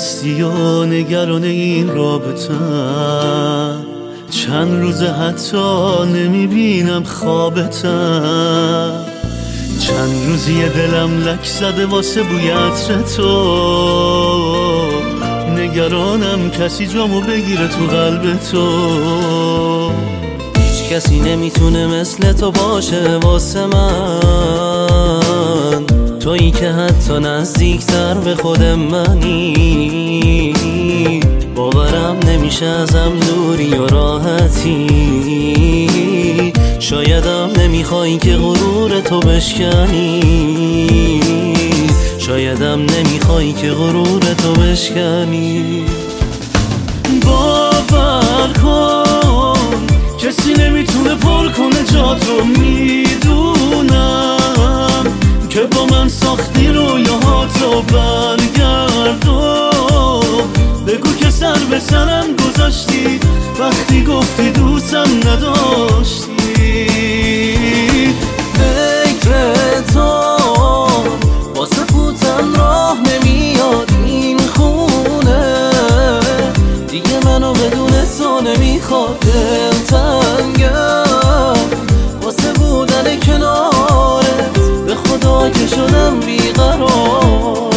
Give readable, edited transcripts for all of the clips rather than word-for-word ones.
نیستی و نگران این رابطم، چند روز حتی نمیبینم خوابتم، چند روزی دلم لک زده واسه بوی عطر تو، نگرانم کسی جامو بگیره تو قلب تو. هیچ کسی نمیتونه مثل تو باشه واسه من، تویی که حتی نزدیکتر به خود منی، باورم نمیشه ازم دوری و راحتی، شایدم نمیخوای که غرور تو بشکنی، شایدم نمیخوای که غرور تو بشکنی. باور کن کسی نمیتونه پر کنه جاتو، میدونم که با من ساختی رویاهاتو، برگردون بگو که سر به سرم گذاشتی وقتی گفتی دوستم نداشتی. فکر تو واسه فوتن راه نمیاد این خونه، دیگه منو بدون تو نمیخواد، دلتنگم واسه بودن کنارت، به خدا که شدم بیقراره.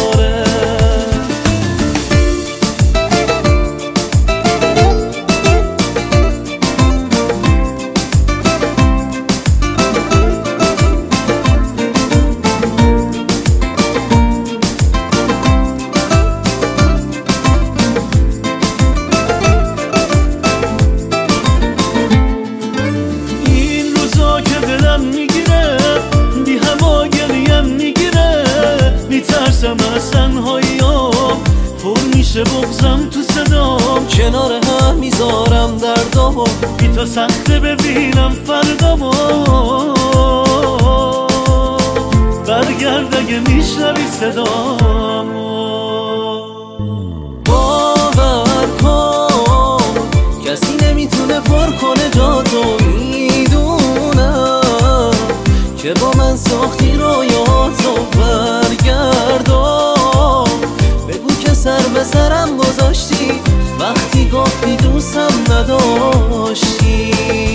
میترسم از تنهاییام، پر میشه بغضم تو صدام، کنار هم میذارم دردامو، بی تا سخته ببینم فردامو، برگرد اگه میشنوی صدامو. باور کن کسی نمیتونه پر کنه جاتو، میدونم که با من ساختی رویاتو، برگردم بگو که سر به سرم گذاشتی وقتی گفتی دوستم نداشتی.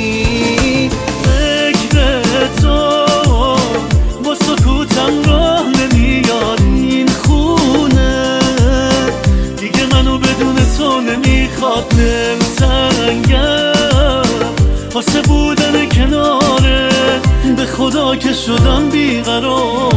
فکر تو با سکوتم راه نمیاد این خونه، دیگه منو بدون تو نمیخواد، دلتنگم واسه بودن کناره، به خدا که شدم بیقرار.